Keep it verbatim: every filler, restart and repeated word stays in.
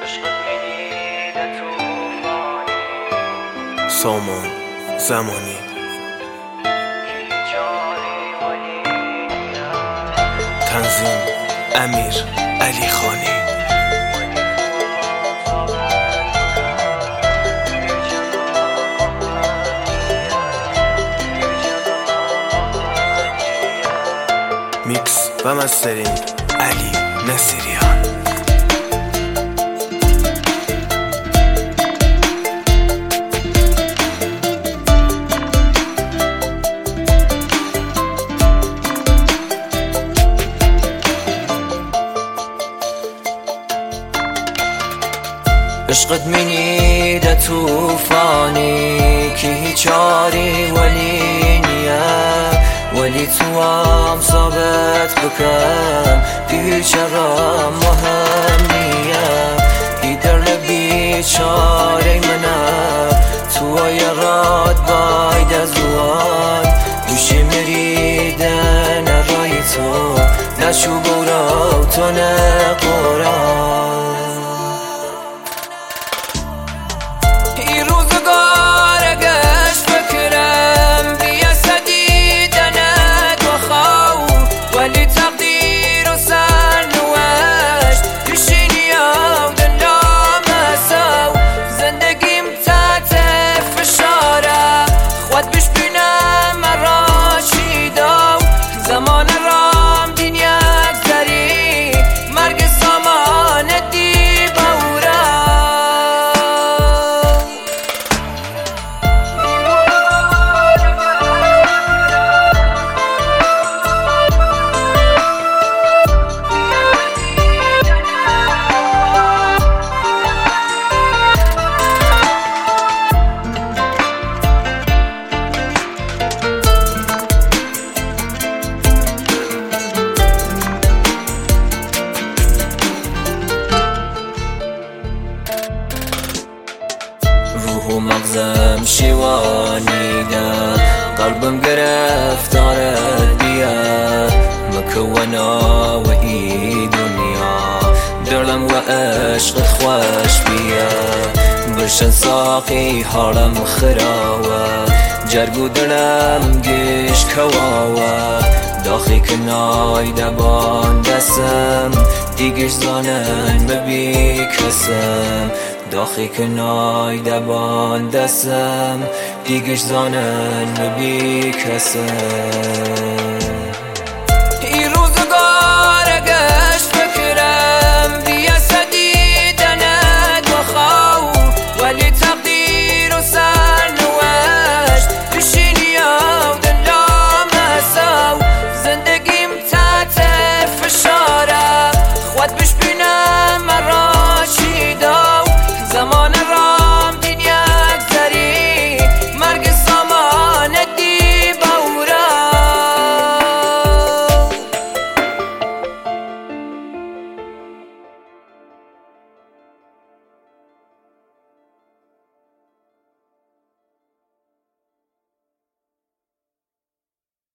سامان زمانی تنظیم امیر علی خانی میکس و مسترینگ علی نصیریان. عشقت منیده توفانی که هیچ یاری ولی نیه، ولی تو هم ثابت بکن که هیچ رام مهم نیه. ایدر لبی چاره منه تو یارات باید از وان گوشی مریدن رای تو نشو برو تو نقران. روح و مغزم شیوانیده، قلبم گرفتارت بیه، مکونا و ای دنیا دلم و عشقت خوش بیه. برشن ساقی حالم خراوه، جرگو دلم گیش کواوه. داخی کنای دبان دستم دیگش زانن ببی کسم. داخی کنای دبان دستم دیگش زانن ببی کسم.